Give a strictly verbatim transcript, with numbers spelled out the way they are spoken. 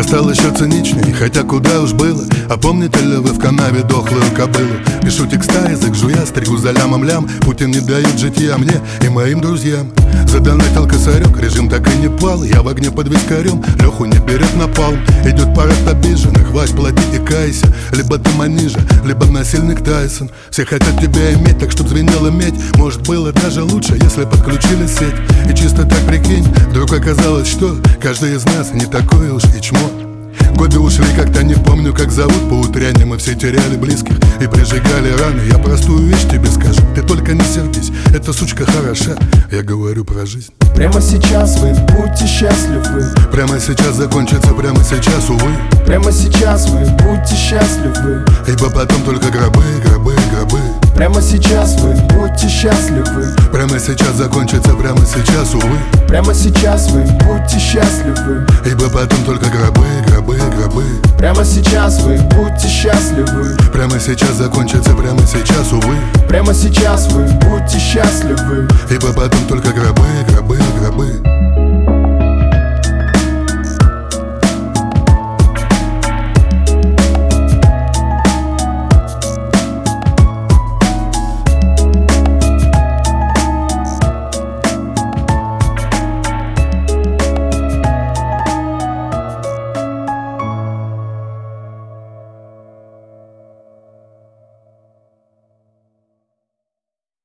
Я стал еще циничней, хотя куда уж было. А помните ли вы в канаве дохлую кобылу? Пишу текста, язык жуя, стригу за лямом лям. Путин не дает житья мне и моим друзьям. Задонатил косарек, режим так и не пал. Я в огне под вискарем, Леху не берет на палм. Идет парад обиженных, Вась, плати и кайся. Либо ты манижа, либо насильник Тайсон. Все хотят тебя иметь, так чтоб звенела медь. Может было даже лучше, если подключили сеть. И чисто так прикинь, вдруг оказалось, что каждый из нас не такой уж и чмо. Годы ушли, как-то не помню, как зовут. По утряне мы все теряли близких и прижигали раны. Я простую вещь тебе скажу, ты только не сердись. Эта сучка хороша, я говорю про жизнь. Прямо сейчас вы будьте счастливы. Прямо сейчас закончится, прямо сейчас, увы. Прямо сейчас вы будьте счастливы. Ибо потом только гробы, гробы, гробы. Прямо сейчас вы будьте счастливы. Прямо сейчас закончится, прямо сейчас, увы. Прямо сейчас вы будьте счастливы. Ибо потом только гробы, гробы, гробы. Прямо сейчас вы будьте счастливы. Прямо сейчас закончится, прямо сейчас, увы. Прямо сейчас вы будьте счастливы. Ибо потом только гробы, гробы, гробы.